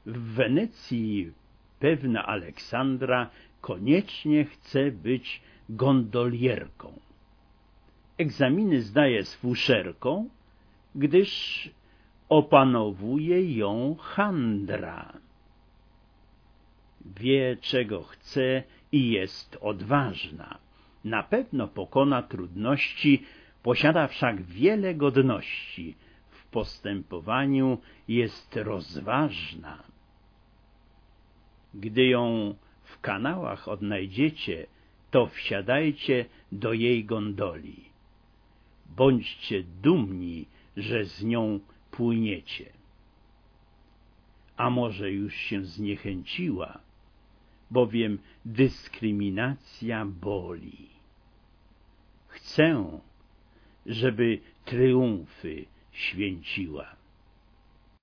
W Wenecji pewna Aleksandra koniecznie chce być gondolierką. Egzaminy zdaje z fuszerką, gdyż opanowuje ją handra. Wie, czego chce i jest odważna. Na pewno pokona trudności, posiada wszak wiele godności. W postępowaniu jest rozważna. Gdy ją w kanałach odnajdziecie, to wsiadajcie do jej gondoli. Bądźcie dumni, że z nią płyniecie. A może już się zniechęciła, bowiem dyskryminacja boli. Chcę, żeby tryumfy święciła.